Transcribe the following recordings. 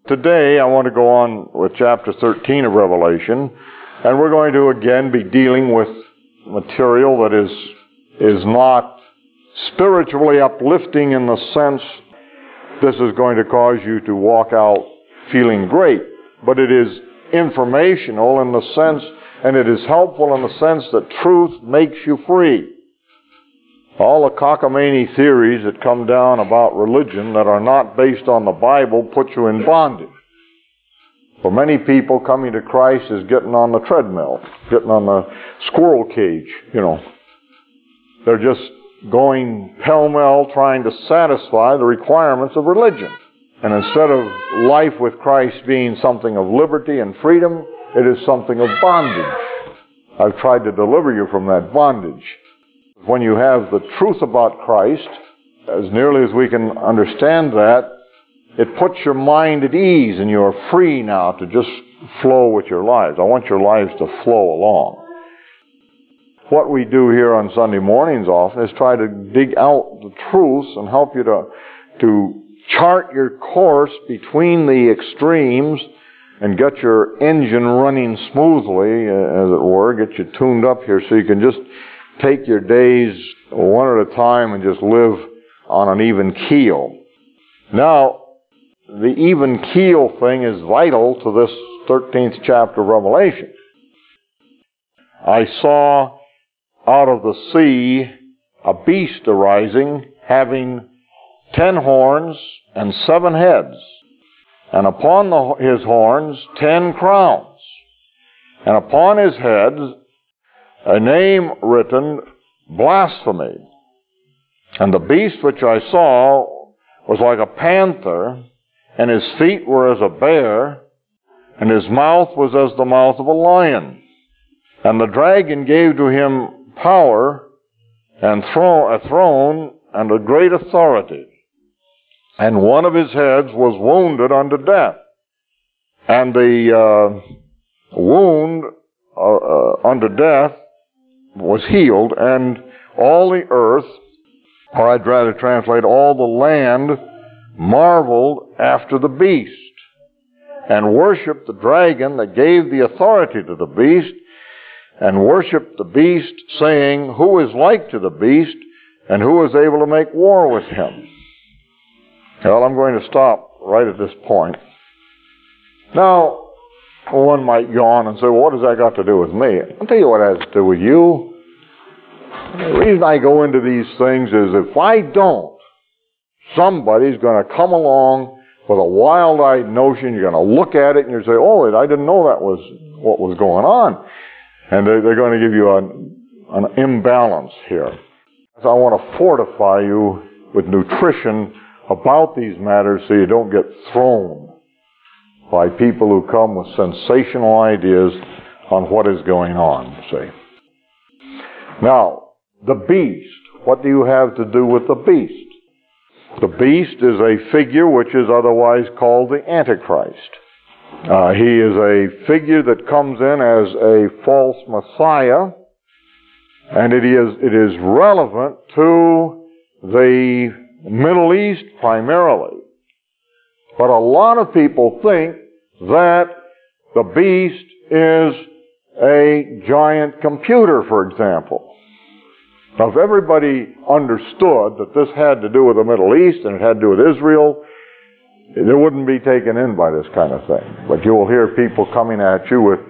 Today I want to go on with chapter 13 of Revelation, and we're going to again be dealing with material that is not spiritually uplifting in the sense this is going to cause you to walk out feeling great, but it is informational in the sense, and it is helpful in the sense that truth makes you free. All the cockamamie theories that come down about religion that are not based on the Bible put you in bondage. For many people, coming to Christ is getting on the treadmill, getting on the squirrel cage, They're just going pell-mell trying to satisfy the requirements of religion. And instead of life with Christ being something of liberty and freedom, it is something of bondage. I've tried to deliver you from that bondage. When you have the truth about Christ, as nearly as we can understand that, it puts your mind at ease and you're free now to just flow with your lives. I want your lives to flow along. What we do here on Sunday mornings often is try to dig out the truths and help you to chart your course between the extremes and get your engine running smoothly, as it were, get you tuned up here so you can just take your days one at a time and just live on an even keel. Now, the even keel thing is vital to this 13th chapter of Revelation. I saw out of the sea a beast arising, having 10 horns and 7 heads, and upon his horns 10 crowns, and upon his heads a name written, Blasphemy. And the beast which I saw was like a panther, and his feet were as a bear, and his mouth was as the mouth of a lion. And the dragon gave to him power, and a throne, and a great authority. And one of his heads was wounded unto death. And the wound unto death was healed, and all the earth, or I'd rather translate, all the land, marveled after the beast, and worshipped the dragon that gave the authority to the beast, and worshipped the beast, saying, Who is like to the beast, and who is able to make war with him? Well, I'm going to stop right at this point. Now, one might yawn and say, well, what has that got to do with me? I'll tell you what it has to do with you. The reason I go into these things is if I don't, somebody's going to come along with a wild-eyed notion. You're going to look at it and you say, oh, I didn't know that was what was going on. And they're going to give you an imbalance here. So I want to fortify you with nutrition about these matters so you don't get thrown by people who come with sensational ideas on what is going on, see. Now, the beast. What do you have to do with the beast? The beast is a figure which is otherwise called the Antichrist. He is a figure that comes in as a false Messiah, and it is relevant to the Middle East primarily. But a lot of people think that the beast is a giant computer, for example. Now, if everybody understood that this had to do with the Middle East and it had to do with Israel, they wouldn't be taken in by this kind of thing. But you will hear people coming at you with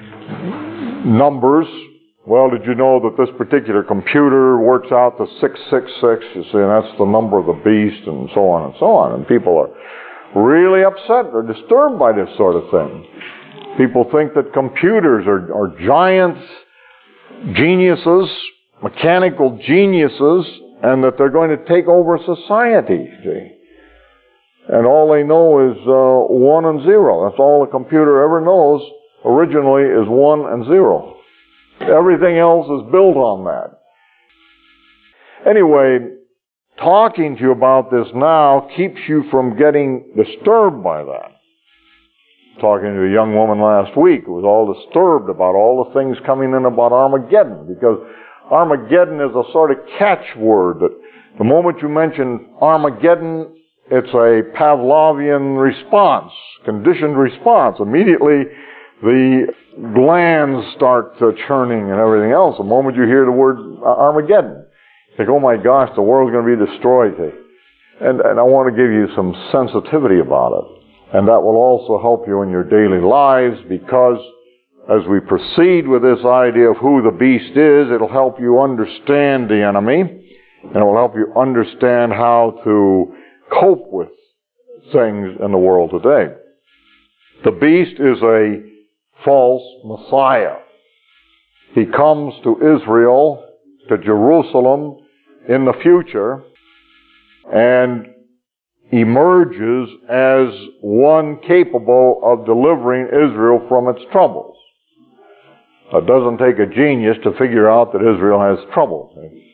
numbers. Well, did you know that this particular computer works out to 666? You see, and that's the number of the beast, and so on and so on. And people are really upset or disturbed by this sort of thing. People think that computers are giant geniuses, mechanical geniuses, and that they're going to take over society, see. And all they know is 1 and 0. That's all a computer ever knows originally is 1 and 0. Everything else is built on that. Anyway, talking to you about this now keeps you from getting disturbed by that. Talking to a young woman last week who was all disturbed about all the things coming in about Armageddon, because Armageddon is a sort of catchword that the moment you mention Armageddon, it's a Pavlovian response, conditioned response. Immediately, the glands start churning and everything else. The moment you hear the word Armageddon, you think, oh my gosh, the world's going to be destroyed. And I want to give you some sensitivity about it. And that will also help you in your daily lives, because as we proceed with this idea of who the beast is, it'll help you understand the enemy, and it will help you understand how to cope with things in the world today. The beast is a false Messiah. He comes to Israel, to Jerusalem in the future, and emerges as one capable of delivering Israel from its troubles. It doesn't take a genius to figure out that Israel has troubles.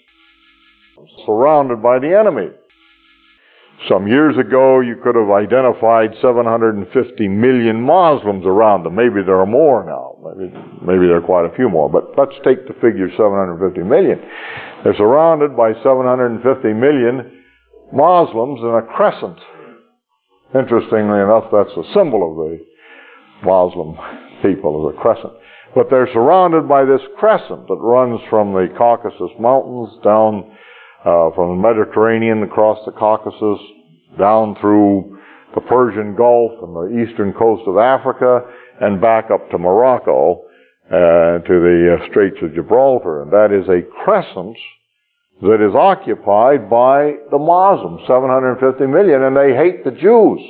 Surrounded by the enemy. Some years ago, you could have identified 750 million Muslims around them. Maybe there are more now. Maybe there are quite a few more. But let's take the figure 750 million. They're surrounded by 750 million Muslims in a crescent. Interestingly enough, that's a symbol of the Muslim people, is a crescent. But they're surrounded by this crescent that runs from the Caucasus Mountains down from the Mediterranean across the Caucasus, down through the Persian Gulf and the eastern coast of Africa, and back up to Morocco, to the Straits of Gibraltar. And that is a crescent that is occupied by the Muslims, 750 million, and they hate the Jews.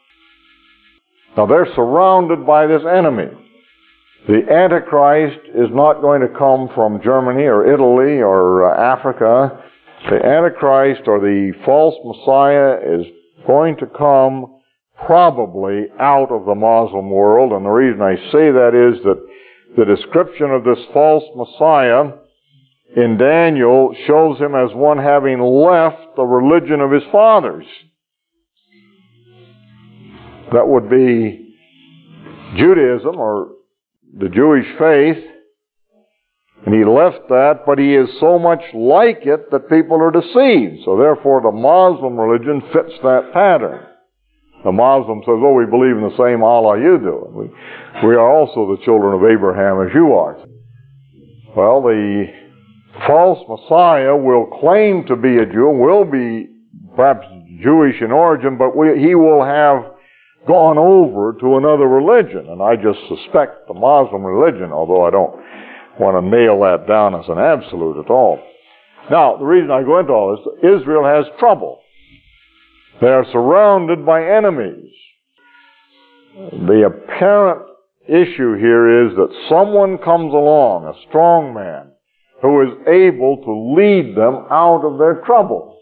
Now they're surrounded by this enemy. The Antichrist is not going to come from Germany or Italy or Africa. The Antichrist, or the false Messiah, is going to come probably out of the Muslim world. And the reason I say that is that the description of this false Messiah in Daniel shows him as one having left the religion of his fathers. That would be Judaism, or the Jewish faith. And he left that, but he is so much like it that people are deceived. So therefore the Muslim religion fits that pattern. The Muslim says, oh, we believe in the same Allah you do. We are also the children of Abraham as you are. Well, the false Messiah will claim to be a Jew, will be perhaps Jewish in origin, but he will have gone over to another religion. And I just suspect the Muslim religion, although I don't want to nail that down as an absolute at all. Now, the reason I go into all this, Israel has trouble. They are surrounded by enemies. The apparent issue here is that someone comes along, a strong man, who is able to lead them out of their trouble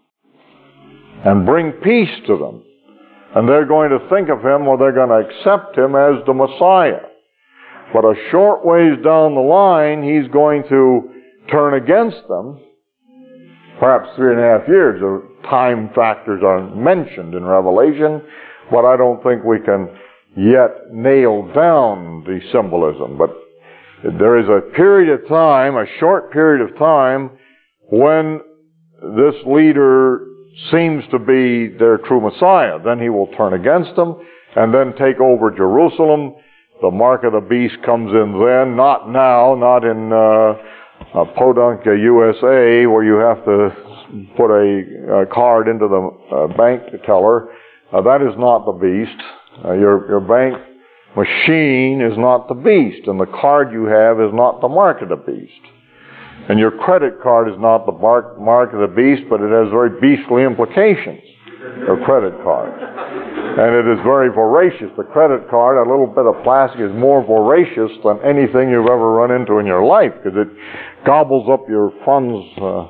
and bring peace to them. And they're going to think of him, or they're going to accept him as the Messiah. But a short ways down the line, he's going to turn against them. Perhaps 3.5 years. The time factors are mentioned in Revelation, but I don't think we can yet nail down the symbolism. But there is a period of time, a short period of time, when this leader seems to be their true Messiah. Then he will turn against them and then take over Jerusalem. The mark of the beast comes in then, not now, not in Podunk, USA, where you have to put a card into the bank teller. That is not the beast. Your bank machine is not the beast, and the card you have is not the mark of the beast. And your credit card is not the mark of the beast, but it has very beastly implications, your credit card. And it is very voracious. The credit card, a little bit of plastic, is more voracious than anything you've ever run into in your life, because it gobbles up your funds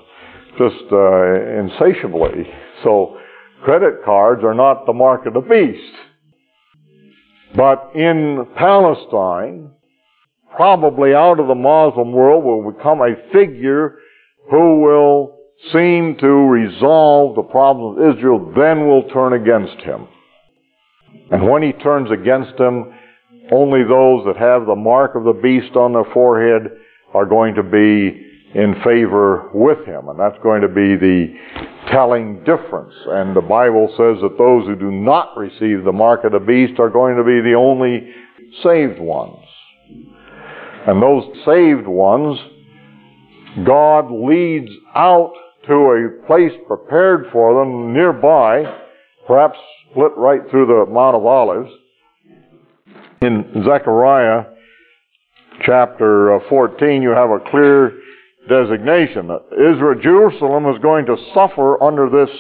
insatiably. So credit cards are not the mark of the beast. But in Palestine, probably out of the Muslim world, will become a figure who will seem to resolve the problems of Israel, then will turn against him. And when he turns against him, only those that have the mark of the beast on their forehead are going to be in favor with him. And that's going to be the telling difference. And the Bible says that those who do not receive the mark of the beast are going to be the only saved ones. And those saved ones, God leads out to a place prepared for them nearby, perhaps split right through the Mount of Olives. In Zechariah chapter 14, you have a clear designation that Jerusalem is going to suffer under this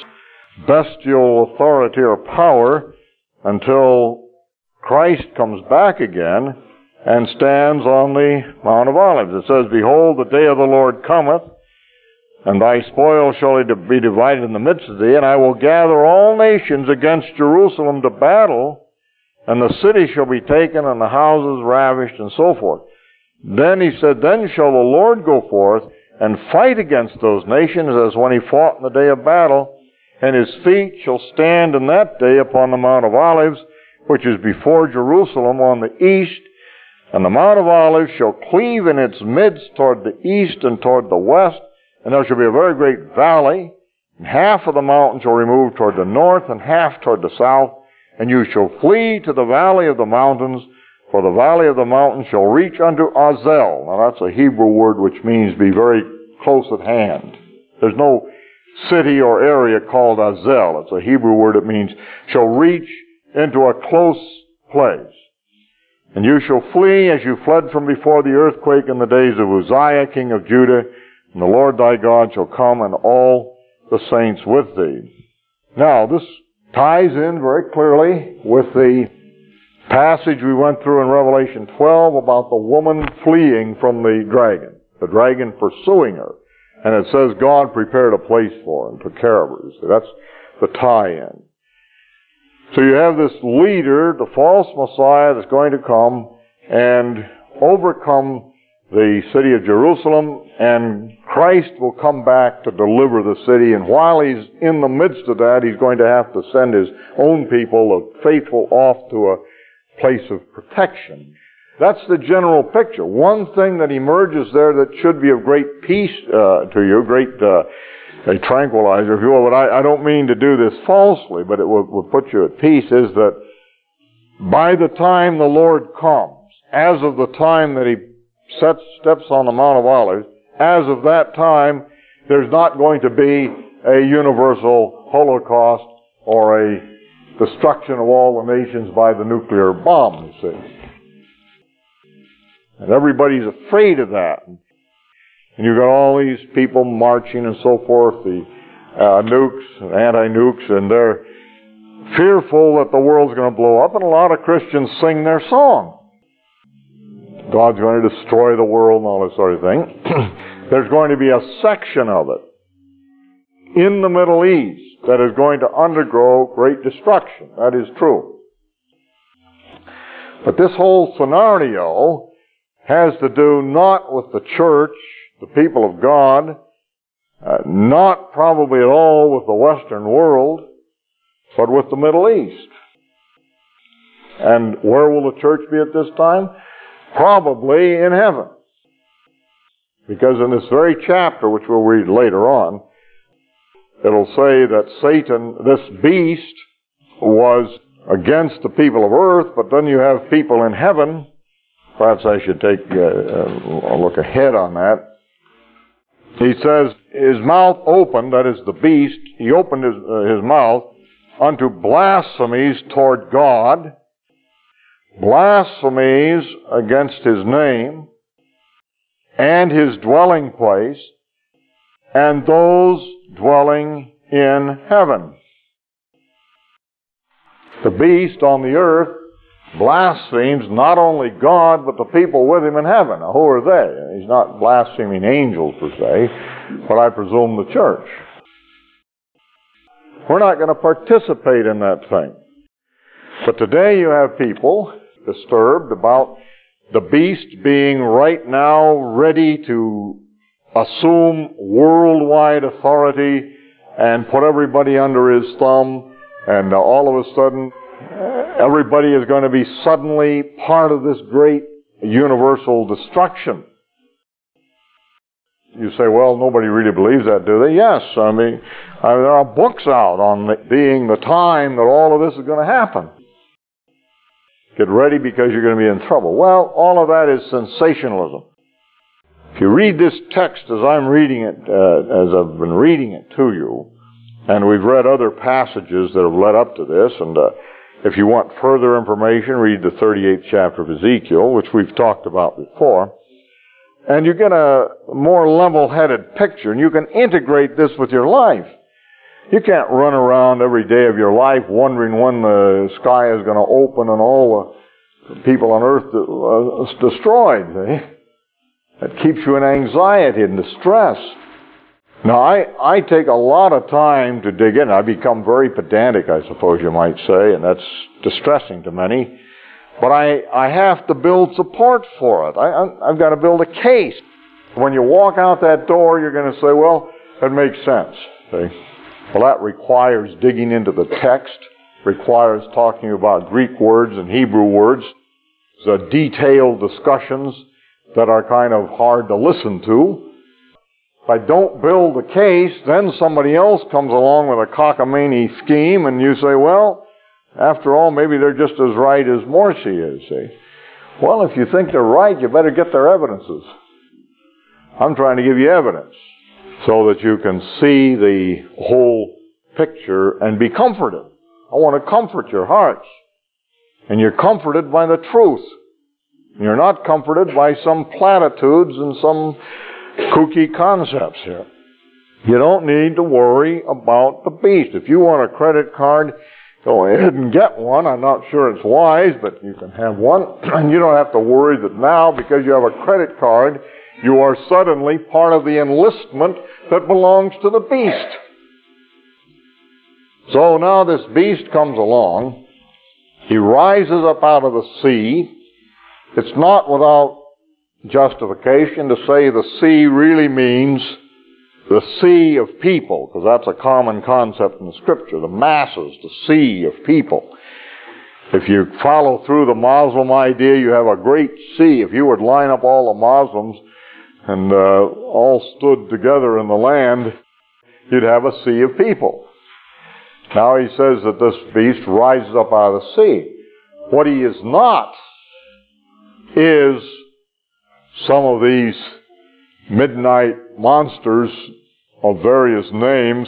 bestial authority or power until Christ comes back again and stands on the Mount of Olives. It says, "Behold, the day of the Lord cometh, and thy spoil shall be divided in the midst of thee, and I will gather all nations against Jerusalem to battle, and the city shall be taken, and the houses ravished," and so forth. Then he said, "Then shall the Lord go forth and fight against those nations as when he fought in the day of battle, and his feet shall stand in that day upon the Mount of Olives, which is before Jerusalem on the east, and the Mount of Olives shall cleave in its midst toward the east and toward the west, and there shall be a very great valley, and half of the mountain shall remove toward the north, and half toward the south, and you shall flee to the valley of the mountains, for the valley of the mountains shall reach unto Azel." Now that's a Hebrew word which means be very close at hand. There's no city or area called Azel. It's a Hebrew word that means shall reach into a close place. "And you shall flee as you fled from before the earthquake in the days of Uzziah, king of Judah, and the Lord thy God shall come and all the saints with thee." Now this ties in very clearly with the passage we went through in Revelation 12 about the woman fleeing from the dragon pursuing her. And it says God prepared a place for her and took care of her. So that's the tie-in. So you have this leader, the false Messiah, that's going to come and overcome the city of Jerusalem, and Christ will come back to deliver the city. And while he's in the midst of that, he's going to have to send his own people, the faithful, off to a place of protection. That's the general picture. One thing that emerges there that should be of great peace to you, a tranquilizer, if you will, but I don't mean to do this falsely, but it will put you at peace, is that by the time the Lord comes, as of the time that he steps on the Mount of Olives, as of that time, there's not going to be a universal Holocaust or a destruction of all the nations by the nuclear bomb, you see. And everybody's afraid of that. And you've got all these people marching and so forth, the nukes and anti-nukes, and they're fearful that the world's going to blow up, and a lot of Christians sing their song. God's going to destroy the world and all this sort of thing. There's going to be a section of it in the Middle East that is going to undergo great destruction. That is true. But this whole scenario has to do not with the church, the people of God, not probably at all with the Western world, but with the Middle East. And where will the church be at this time? Probably in heaven. Because in this very chapter, which we'll read later on, it'll say that Satan, this beast, was against the people of earth, but then you have people in heaven. Perhaps I should take a look ahead on that. He says, his mouth opened, that is the beast, he opened his mouth unto blasphemies toward God, blasphemies against his name, and his dwelling place, and those dwelling in heaven. The beast on the earth blasphemes not only God, but the people with him in heaven. Now, who are they? He's not blaspheming angels per se, but I presume the church. We're not going to participate in that thing. But today you have people disturbed about the beast being right now ready to assume worldwide authority and put everybody under his thumb, and all of a sudden everybody is going to be suddenly part of this great universal destruction. You say, well, nobody really believes that, do they? Yes. I mean, there are books out on it being the time that all of this is going to happen. Get ready because you're going to be in trouble. Well, all of that is sensationalism. If you read this text as I'm reading it, as I've been reading it to you, and we've read other passages that have led up to this, and if you want further information, read the 38th chapter of Ezekiel, which we've talked about before, and you get a more level-headed picture, and you can integrate this with your life. You can't run around every day of your life wondering when the sky is going to open and all the people on earth is destroyed. See? That keeps you in anxiety and distress. Now, I take a lot of time to dig in. I become very pedantic, I suppose you might say, and that's distressing to many. But I have to build support for it. I've got to build a case. When you walk out that door, you're going to say, well, that makes sense. See? Well, that requires digging into the text, requires talking about Greek words and Hebrew words, the detailed discussions that are kind of hard to listen to. If I don't build a case, then somebody else comes along with a cockamamie scheme, and you say, well, after all, maybe they're just as right as Morsi is. See? Well, if you think they're right, you better get their evidences. I'm trying to give you evidence so that you can see the whole picture and be comforted. I want to comfort your hearts. And you're comforted by the truth. You're not comforted by some platitudes and some kooky concepts here. You don't need to worry about the beast. If you want a credit card, go ahead and get one. I'm not sure it's wise, but you can have one. And you don't have to worry that now, because you have a credit card, you are suddenly part of the enlistment that belongs to the beast. So now this beast comes along. He rises up out of the sea. It's not without justification to say the sea really means the sea of people, because that's a common concept in the Scripture, the masses, the sea of people. If you follow through the Muslim idea, you have a great sea. If you would line up all the Muslims and all stood together in the land, you'd have a sea of people. Now he says that this beast rises up out of the sea. What he is not is some of these midnight monsters of various names,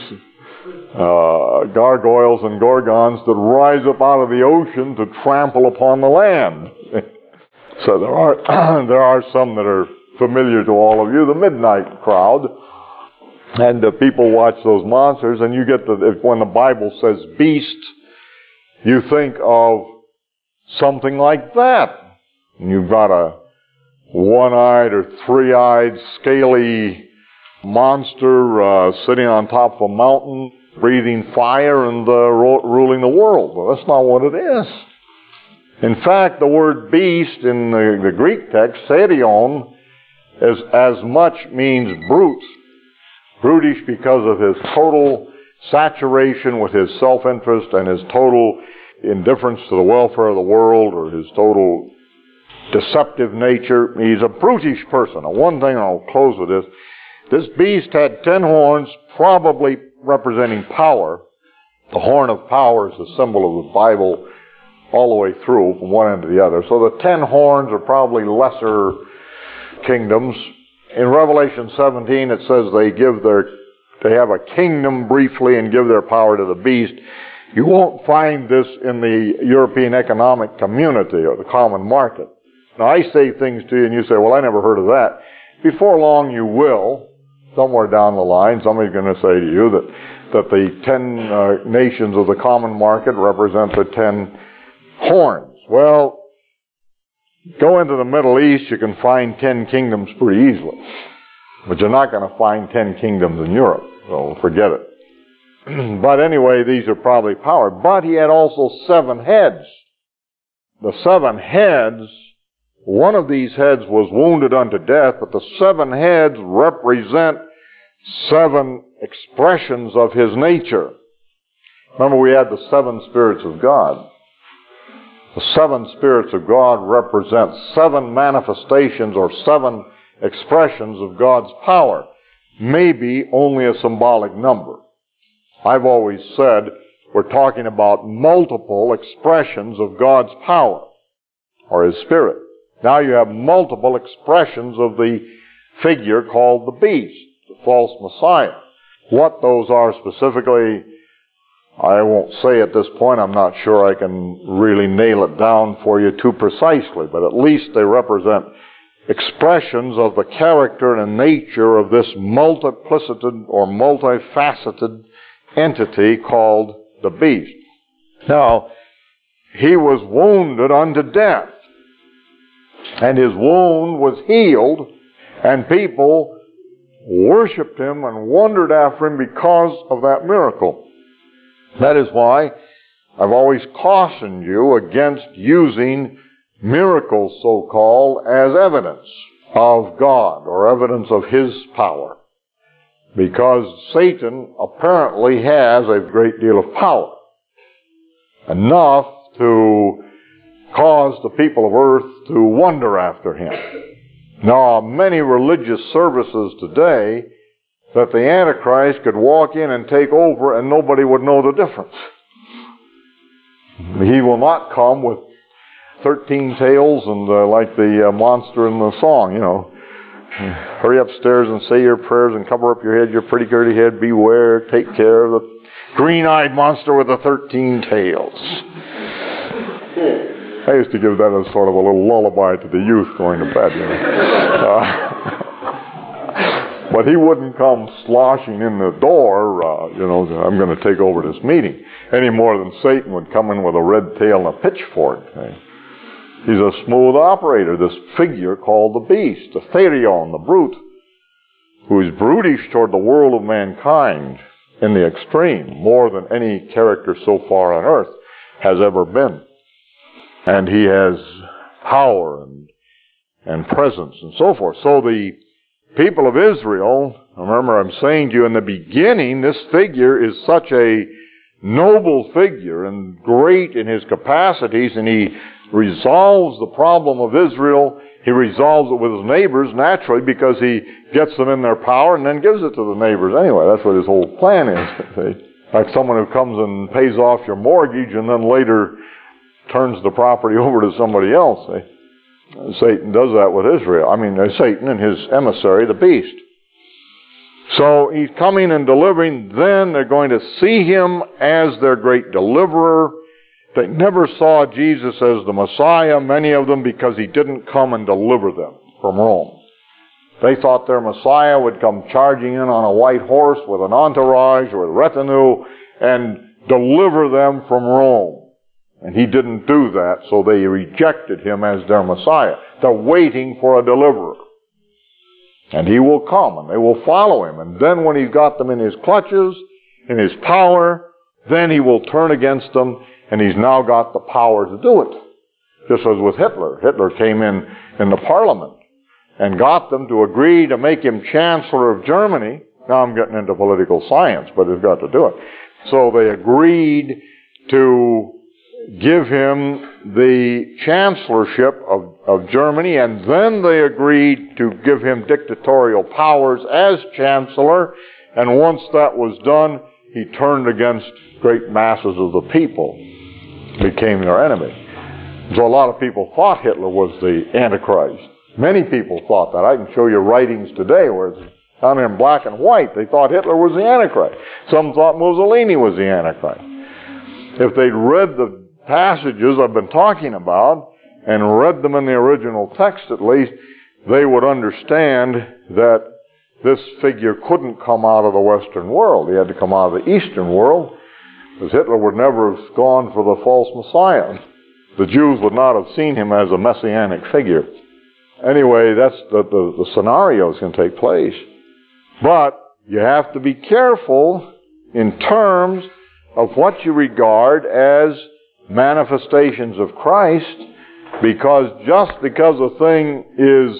gargoyles and gorgons, that rise up out of the ocean to trample upon the land. So there are some that are familiar to all of you, the midnight crowd. And people watch those monsters, and you get when the Bible says beast, you think of something like that. And you've got a one-eyed or three-eyed, scaly monster sitting on top of a mountain, breathing fire and ruling the world. Well, that's not what it is. In fact, the word beast in the Greek text, therion, as much means brute. Brutish because of his total saturation with his self-interest and his total indifference to the welfare of the world, or his total deceptive nature. He's a brutish person. Now, one thing, and I'll close with this. This beast had 10 horns, probably representing power. The horn of power is the symbol of the Bible all the way through, from one end to the other. So the 10 horns are probably lesser kingdoms. In Revelation 17, it says they have a kingdom briefly and give their power to the beast. You won't find this in the European Economic Community or the common market. Now, I say things to you and you say, well, I never heard of that. Before long, you will. Somewhere down the line, somebody's going to say to you that the 10 nations of the common market represent the 10 horns. Well, go into the Middle East, you can find 10 kingdoms pretty easily. But you're not going to find 10 kingdoms in Europe, so forget it. But anyway, these are probably power. But he had also 7 heads. The 7 heads, one of these heads was wounded unto death, but the 7 heads represent 7 expressions of his nature. Remember, we had the 7 spirits of God. The 7 spirits of God represent 7 manifestations or 7 expressions of God's power. may be only a symbolic number. I've always said we're talking about multiple expressions of God's power, or His Spirit. Now you have multiple expressions of the figure called the beast, the false Messiah. What those are specifically, I won't say at this point. I'm not sure I can really nail it down for you too precisely, but at least they represent expressions of the character and nature of this multiplicated or multifaceted entity called the beast. Now, he was wounded unto death, and his wound was healed, and people worshipped him and wondered after him because of that miracle. That is why I've always cautioned you against using miracles, so-called, as evidence of God or evidence of His power. Because Satan apparently has a great deal of power. Enough to cause the people of earth to wonder after him. Now, many religious services today that the Antichrist could walk in and take over and nobody would know the difference. He will not come with 13 tails and like the monster in the song, you know. Hurry upstairs and say your prayers and cover up your head, your pretty girly head. Beware, take care of the green-eyed monster with the 13 tails. I used to give that as sort of a little lullaby to the youth going to bed, you know. But he wouldn't come sloshing in the door, I'm going to take over this meeting, any more than Satan would come in with a red tail and a pitchfork. He's a smooth operator, this figure called the beast, the therion, the brute, who is brutish toward the world of mankind in the extreme, more than any character so far on earth has ever been. And he has power and presence and so forth. So the people of Israel, remember I'm saying to you in the beginning, this figure is such a noble figure and great in his capacities, and he resolves the problem of Israel. He resolves it with his neighbors naturally because he gets them in their power and then gives it to the neighbors anyway. That's what his whole plan is. Like someone who comes and pays off your mortgage and then later turns the property over to somebody else. Satan does that with Israel. Satan and his emissary, the beast. So he's coming and delivering. Then they're going to see him as their great deliverer. They never saw Jesus as the Messiah, many of them, because he didn't come and deliver them from Rome. They thought their Messiah would come charging in on a white horse with an entourage or a retinue and deliver them from Rome. And he didn't do that, so they rejected him as their Messiah. They're waiting for a deliverer. And he will come, and they will follow him. And then when he's got them in his clutches, in his power, then he will turn against them, and he's now got the power to do it. Just as with Hitler. Hitler came in the parliament and got them to agree to make him Chancellor of Germany. Now I'm getting into political science, but he's got to do it. So they agreed to give him the chancellorship of Germany, and then they agreed to give him dictatorial powers as chancellor, and once that was done, he turned against great masses of the people, became their enemy. So a lot of people thought Hitler was the Antichrist. Many people thought that. I can show you writings today where it's down in black and white. They thought Hitler was the Antichrist. Some thought Mussolini was the Antichrist. If they'd read the passages I've been talking about and read them in the original text at least, they would understand that this figure couldn't come out of the Western world. He had to come out of the Eastern world, because Hitler would never have gone for the false Messiah. The Jews would not have seen him as a messianic figure. Anyway, that's the scenarios can take place. But you have to be careful in terms of what you regard as manifestations of Christ, because just because a thing is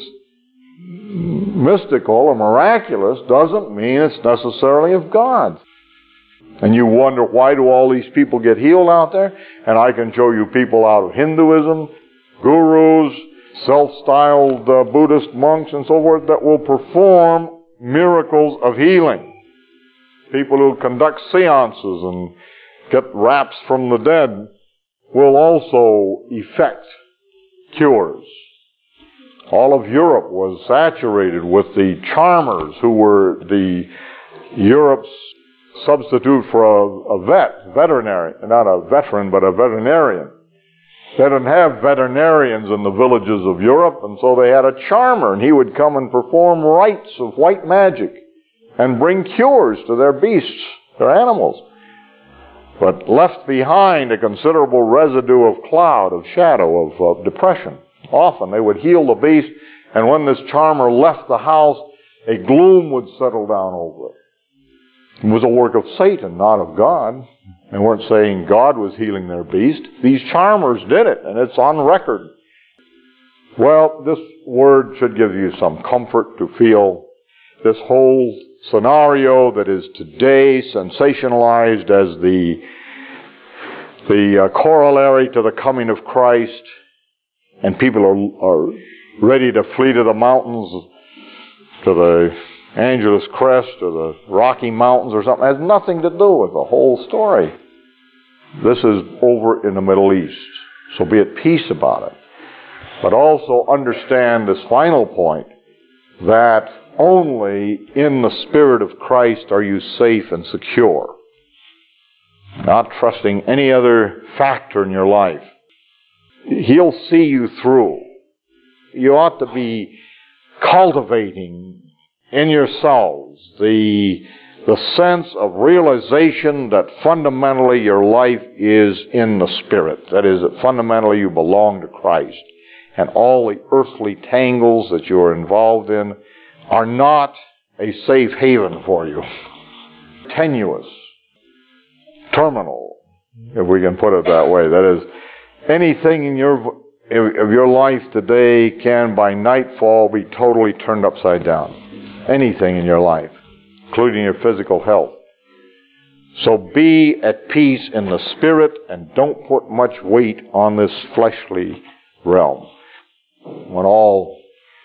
mystical or miraculous doesn't mean it's necessarily of God. And you wonder, why do all these people get healed out there? And I can show you people out of Hinduism, gurus, self-styled Buddhist monks and so forth that will perform miracles of healing. People who conduct seances and get raps from the dead will also effect cures. All of Europe was saturated with the charmers who were Europe's substitute for a veterinary, not a veteran, but a veterinarian. They didn't have veterinarians in the villages of Europe, and so they had a charmer, and he would come and perform rites of white magic and bring cures to their beasts, their animals. But left behind a considerable residue of cloud, of shadow, of depression. Often they would heal the beast, and when this charmer left the house, a gloom would settle down over it. It was a work of Satan, not of God. They weren't saying God was healing their beast. These charmers did it, and it's on record. Well, this word should give you some comfort to feel this whole scenario that is today sensationalized as the corollary to the coming of Christ, and people are ready to flee to the mountains, to the Angeles Crest or the Rocky Mountains or something. It has nothing to do with the whole story. This is over in the Middle East, so be at peace about it. But also understand this final point, that only in the Spirit of Christ are you safe and secure. Not trusting any other factor in your life. He'll see you through. You ought to be cultivating in yourselves the sense of realization that fundamentally your life is in the Spirit. That is, that fundamentally you belong to Christ. And all the earthly tangles that you are involved in are not a safe haven for you. Tenuous. Terminal, if we can put it that way. That is, anything in your life today can by nightfall be totally turned upside down. Anything in your life, including your physical health. So be at peace in the Spirit and don't put much weight on this fleshly realm. When all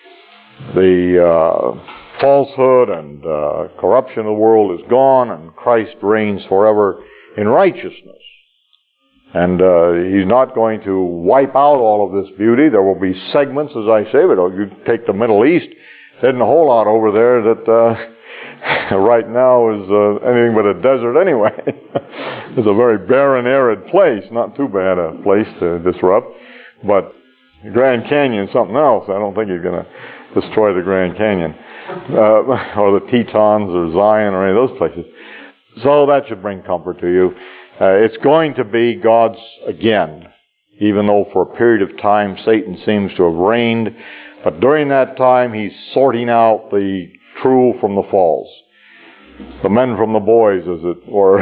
the falsehood and corruption of the world is gone and Christ reigns forever in righteousness. And He's not going to wipe out all of this beauty. There will be segments, as I say, but you take the Middle East, there isn't a whole lot over there that right now is anything but a desert anyway. It's a very barren, arid place. Not too bad a place to disrupt. But the Grand Canyon is something else. I don't think you're going to destroy the Grand Canyon. Or the Tetons or Zion or any of those places. So that should bring comfort to you. It's going to be God's again, even though for a period of time Satan seems to have reigned. But during that time, he's sorting out the true from the false. The men from the boys, as it were.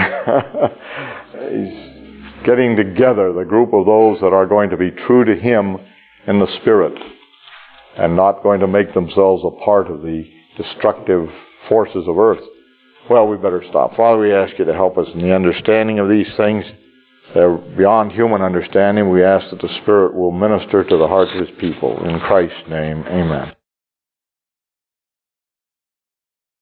He's getting together the group of those that are going to be true to Him in the Spirit and not going to make themselves a part of the destructive forces of earth. Well, we better stop. Father, we ask you to help us in the understanding of these things. They're beyond human understanding. We ask that the Spirit will minister to the hearts of His people. In Christ's name, amen.